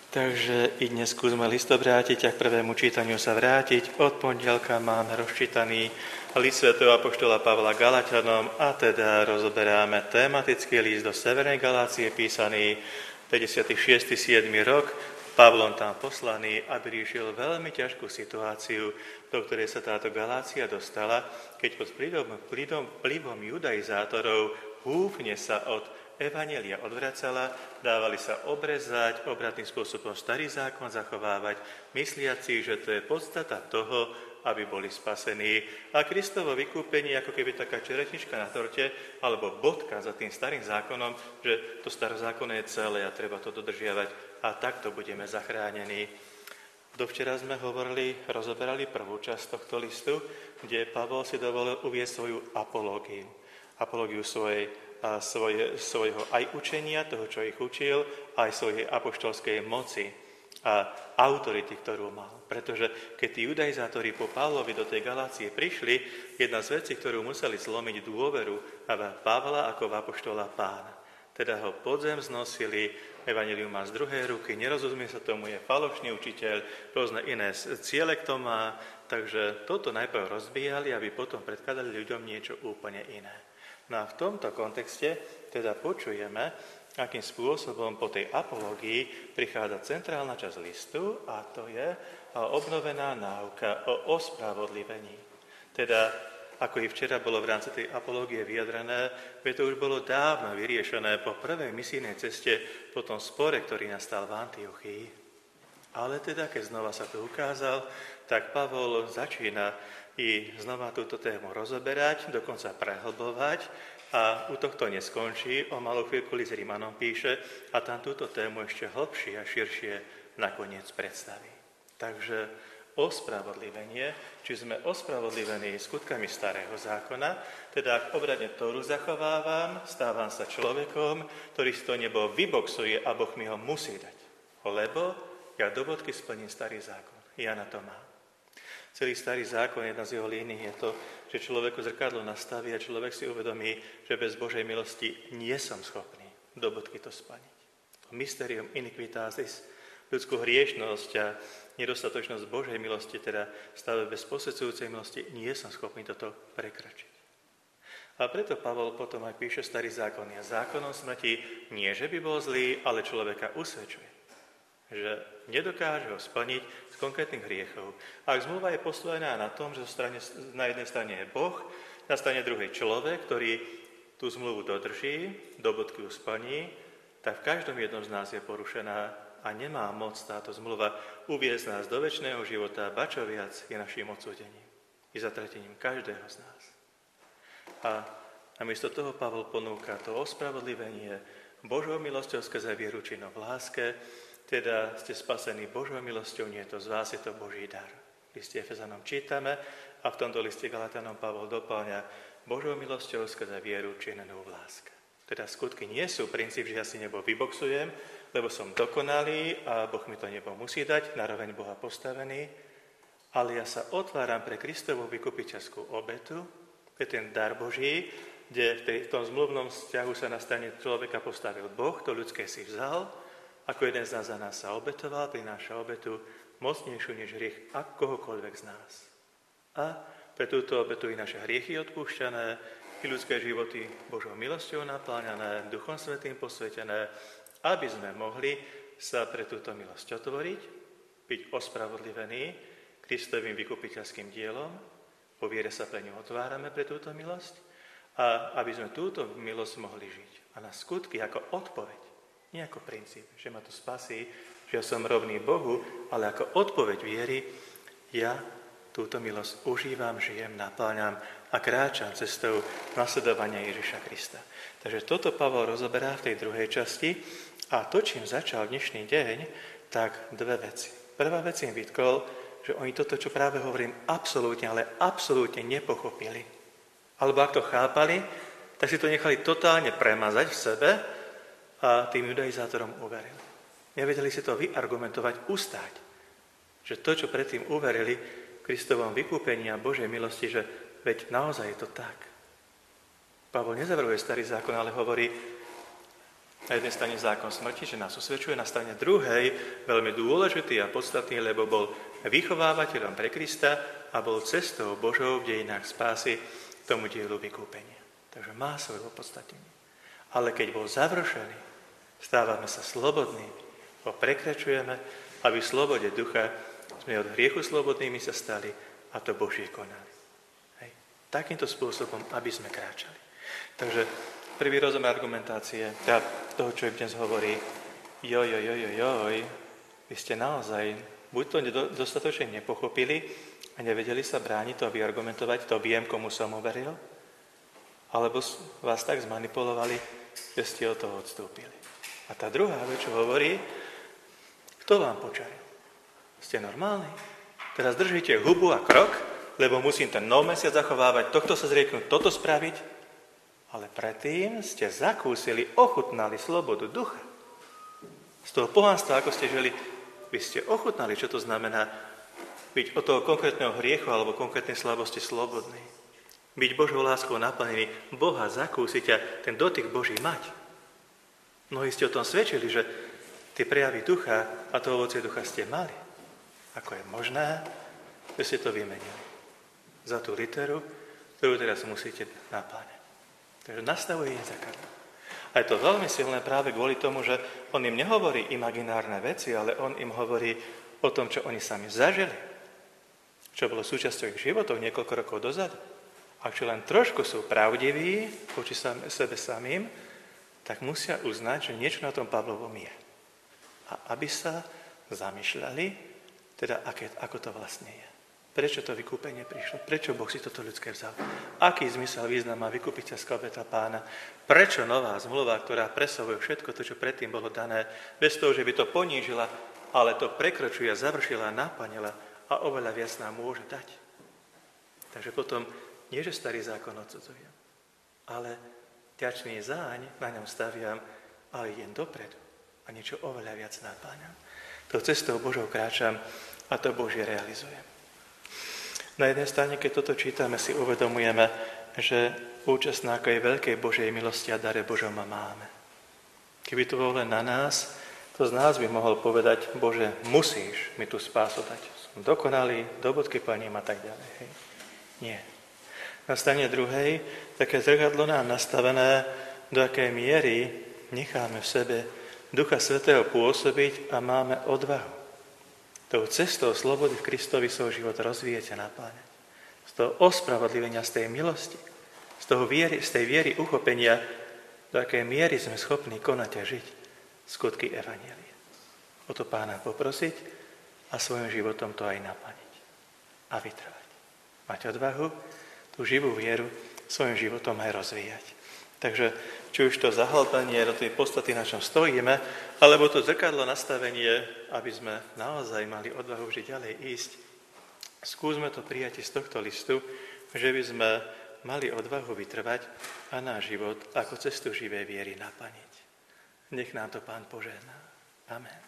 Takže i dnes skúsme list obrátiť a k prvému čítaniu sa vrátiť. Od pondelka máme rozčítaný list svätého apoštola Pavla Galatianom a teda rozoberáme tematický list do Severnej Galácie písaný 56. 7. rok. Pavlom tam poslaný, aby riešil veľmi ťažkú situáciu, do ktorej sa táto Galácia dostala, keď pod vplyvom judaizátorov húfne sa od Evanjelia odvracala, dávali sa obrezať, obratným spôsobom starý zákon zachovávať, mysliaci, že to je podstata toho, aby boli spasení. A Kristovo vykúpenie, ako keby taká čerešnička na torte, alebo bodka za tým starým zákonom, že to starozákonné je celé a treba to dodržiavať a takto budeme zachránení. Dovčera sme rozoberali prvú časť tohto listu, kde Pavol si dovolil uvieť svoju apológiu svojho aj učenia, toho, čo ich učil, aj svojej apoštolskej moci a autority, ktorú mal. Pretože keď tí judaizátori po Pavlovi do tej Galácie prišli, jedna z vecí, ktorú museli zlomiť dôveru v Pavla ako v apoštola Pána. Teda ho podzem znosili, evanjelium má z druhej ruky, nerozumie sa tomu, je falošný učiteľ, rôzne iné ciele kto má, takže toto najprv rozbíjali, aby potom predkladali ľuďom niečo úplne iné. No a v tomto kontexte teda počujeme, akým spôsobom po tej apológii prichádza centrálna časť listu a to je obnovená náuka o ospravodlivení. Teda, ako i včera bolo v rámci tej apológie vyjadrené, to už bolo dávno vyriešené po prvej misijnej ceste, po tom spore, ktorý nastal v Antiochii. Ale teda, keď znova sa to ukázal, tak Pavol začína i znova túto tému rozoberať, dokonca prehlbovať a u tohto neskončí. O malú chvíľku list Rimanom píše a tam túto tému ešte hlbšie a širšie nakoniec predstaví. Takže ospravodlivenie, či sme ospravodlivení skutkami starého zákona, teda ak obradne Tóru zachovávam, stávam sa človekom, ktorý si to nebo vyboxuje a Boh mi ho musí dať. Lebo ja do bodky splním starý zákon. Ja na to mám. Celý starý zákon, jedna z jeho línií je to, že človeku zrkadlo nastaví a človek si uvedomí, že bez Božej milosti nie som schopný do bodky to splniť. Mysterium iniquitatis, ľudskú hriešnosť a nedostatočnosť Božej milosti, teda stave bez posvedzujúcej milosti, nie som schopný toto prekročiť. A preto Pavol potom aj píše starý zákon. A zákonom smrti nie, že by bol zlý, ale človeka usvedčuje, že nedokáže ho splniť z konkrétnych hriechov. Ak zmluva je postavená na tom, že na jednej strane je Boh, na strane druhej človek, ktorý tú zmluvu dodrží, do bodky ju splní, tak v každom jednom z nás je porušená a nemá moc táto zmluva uviesť nás do večného života, ba čo viac je našim odsúdením i zatratením každého z nás. A namiesto toho Pavol ponúka to ospravodlivenie Božou milosťou skrze vieru činom v láske, teda ste spasení Božou milosťou, nie je to z vás, je to Boží dar. V liste Efezanom čítame a v tomto liste Galatianom Pavol doplňa Božou milosťou skrze vieru činenú v láske. Teda skutky nie sú princíp, že ja si nebo vyboxujem, lebo som dokonalý a Boh mi to nebo musí dať, naroveň Boha postavený, ale ja sa otváram pre Kristovú vykupiteľskú obetu, to je ten dar Boží, kde v tom zmluvnom vzťahu sa na strane človeka postavil Boh, to ľudské si vzal, ako jeden z nás za nás sa obetoval, prináša obetu mocnejšiu než hriech akohokoľvek z nás. A pre túto obetu i naše hriechy odpúšťané, i ľudské životy Božou milosťou napláňané, Duchom Svätým posvetené, aby sme mohli sa pre túto milosť otvoriť, byť ospravodlivení Kristovým vykupiteľským dielom, po viere sa pre ňu otvárame pre túto milosť a aby sme túto milosť mohli žiť. A na skutky ako odpoveď, nie ako princíp, že ma to spasí, že ja som rovný Bohu, ale ako odpoveď viery, ja túto milosť užívam, žijem, napáľam a kráčam cestou nasledovania Ježiša Krista. Takže toto Pavol rozoberá v tej druhej časti a to, čím začal dnešný deň, tak dve veci. Prvá vec im vytkol, že oni toto, čo práve hovorím, absolútne, ale absolútne nepochopili. Alebo ak to chápali, tak si to nechali totálne premazať v sebe a tým judaizátorom uverili. Nevedeli si to vyargumentovať, ustáť. Že to, čo predtým uverili Kristovom vykúpení a Božej milosti, že veď naozaj je to tak. Pavol nezavrhuje starý zákon, ale hovorí, Na jednej strane zákon smrti, že nás usvedčuje, na strane druhej veľmi dôležitý a podstatný, lebo bol vychovávateľom pre Krista a bol cestou Božou v dejinách spásy tomu dielu vykúpenia. Takže má svoje opodstatnenie. Ale keď bol završený, stávame sa slobodnými, ho prekračujeme, aby v slobode ducha sme od hriechu slobodnými sa stali a to Božie konali. Hej. Takýmto spôsobom, aby sme kráčali. Takže prvý rozmer argumentácie, teda toho, čo dnes hovorí, vy ste naozaj buď to dostatočne nepochopili a nevedeli sa brániť to a vyargumentovať, to viem, komu som uveril, alebo vás tak zmanipulovali, že ste od toho odstúpili. A tá druhá vec, čo hovorí, kto vám počaril? Ste normálni? Teraz držíte hubu a krok, lebo musím ten nov mesiac zachovávať, tohto sa zrieknúť, toto spraviť, ale predtým ste zakúsili, ochutnali slobodu ducha. Z toho pohanstva, ako ste žili, vy ste ochutnali, čo to znamená byť od toho konkrétneho hriechu alebo konkrétnej slabosti slobodný. Byť Božou láskou naplnený, Boha zakúsiť a ten dotyk Boží mať. Mnohí ste o tom svedčili, že tie prejavy ducha a to ovocie ducha ste mali. Ako je možné, že ste to vymenili za tú literu, ktorú teraz musíte napláňať. Takže nastavuje im zrkadlo. A je to veľmi silné práve kvôli tomu, že on im nehovorí imaginárne veci, ale on im hovorí o tom, čo oni sami zažili. Čo bolo súčasťou ich životov niekoľko rokov dozadu. Ak čo len trošku sú pravdiví voči sebe samým, tak musia uznať, že niečo na tom Pavlovom je. A aby sa zamýšľali, teda ako to vlastne je. Prečo to vykúpenie prišlo? Prečo Boh si toto ľudské vzal? Aký zmysel, význam má vykúpiteľská obeta Pána? Prečo nová zmluva, ktorá presahuje všetko to, čo predtým bolo dané, bez toho, že by to ponížila, ale to prekročuje, završila, naplnila a oveľa viac nám môže dať? Takže potom nie, že starý zákon odsudzujem, ale ťačný záň na ňom staviam, ale idem dopredu a niečo oveľa viac napáňam. To cestou Božou kráčam a to Božie realizujem. Na jednej strane, keď toto čítame, si uvedomujeme, že účasť na akej veľkej Božej milosti a dare Božom máme. Keby to bolo len na nás, to z nás by mohol povedať, Bože, musíš mi tú spásu dať. Som dokonalý, do bodky plním a tak ďalej. Hej. Nie. Na strane druhej, také zrkadlo nám nastavené, do akej miery necháme v sebe Ducha Svätého pôsobiť a máme odvahu. Tou cestou slobody v Kristovi svoj život rozvíjete a napáňať. Z toho ospravodlivenia, z tej milosti, z tej viery uchopenia, do akej miery sme schopní konať a žiť skutky evanjelia. O to Pána poprosiť a svojim životom to aj napániť. A vytrvať. Mať odvahu, tú živú vieru svojim životom aj rozvíjať. Takže či už to zahlbenie do tej podstaty, na čom stojíme, alebo to zrkadlo nastavenie, aby sme naozaj mali odvahu vždy ďalej ísť, skúsme to prijať z tohto listu, že by sme mali odvahu vytrvať a náš život ako cestu živej viery naplniť. Nech nám to Pán požehná. Amen.